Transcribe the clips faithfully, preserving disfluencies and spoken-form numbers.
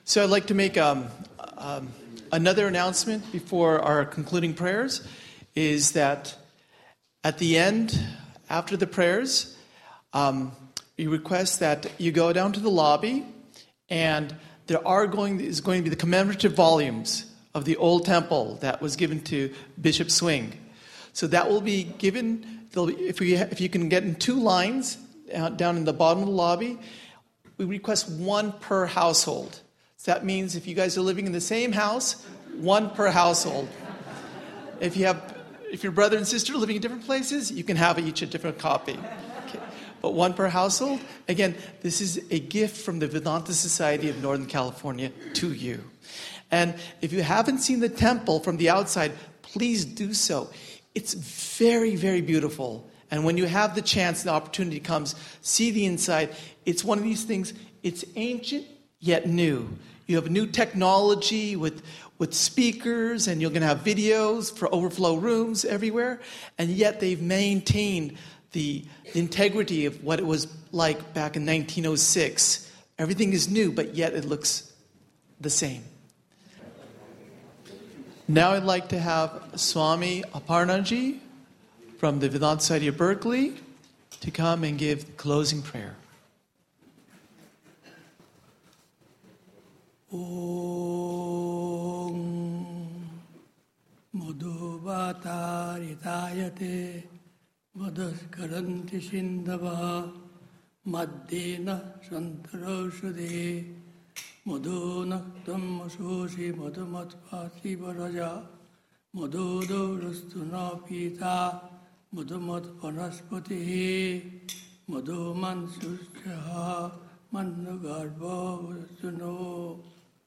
So I'd like to make um, um, another announcement before our concluding prayers, is that at the end, after the prayers, um, we request that you go down to the lobby, and there are going is going to be the commemorative volumes of the old temple that was given to Bishop Swing. So that will be given, if, we, if you can get in two lines down in the bottom of the lobby, we request one per household. So that means if you guys are living in the same house, one per household. If you have, if your brother and sister are living in different places, you can have each a different copy. Okay. But one per household. Again, this is a gift from the Vedanta Society of Northern California to you. And if you haven't seen the temple from the outside, please do so. It's very, very beautiful. And when you have the chance, the opportunity comes, see the inside. It's one of these things, it's ancient yet new. You have new technology with, with speakers, and you're going to have videos for overflow rooms everywhere. And yet they've maintained the integrity of what it was like back in nineteen oh six. Everything is new, but yet it looks the same. Now I'd like to have Swami Aparnaji from the Vedanta Society of Berkeley to come and give the closing prayer. Om Madhuvatharitayate Madhuskaranti Sindhava Madhyena Santaroshade Madhunaktam Asoshi Madhumatpati Varaja Madhudo Rastuna Pita Madhumat Vanaspati Madhuman Susjaha Managarbha Vastuno.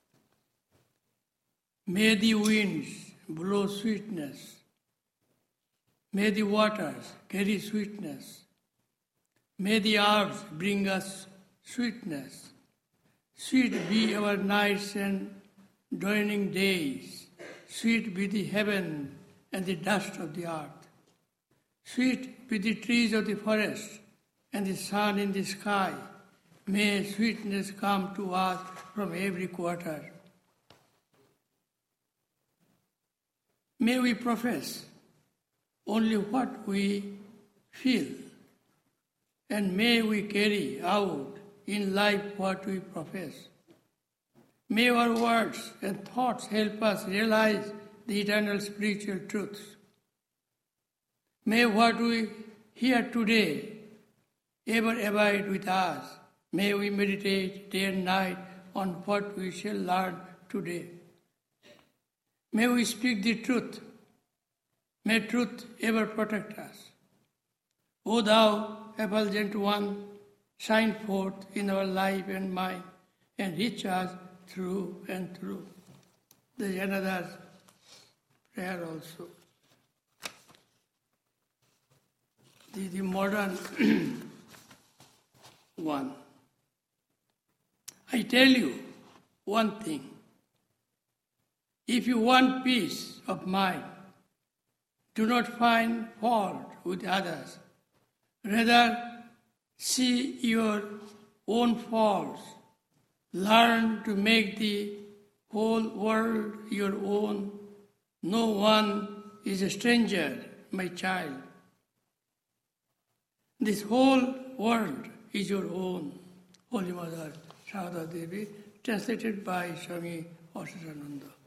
May the winds blow sweetness. May the waters carry sweetness. May the herbs bring us sweetness. Sweet be our nights and dawning days. Sweet be the heaven and the dust of the earth. Sweet be the trees of the forest and the sun in the sky. May sweetness come to us from every quarter. May we profess only what we feel, and may we carry out in life what we profess. May our words and thoughts help us realize the eternal spiritual truths. May what we hear today ever abide with us. May we meditate day and night on what we shall learn today. May we speak the truth. May truth ever protect us. O Thou, effulgent One, shine forth in our life and mind and reach us through and through. There is another prayer also. The, the modern one. I tell you one thing. If you want peace of mind, do not find fault with others. Rather, see your own faults. Learn to make the whole world your own. No one is a stranger, my child. This whole world is your own. Holy Mother Sharada Devi, translated by Swami Ashutananda.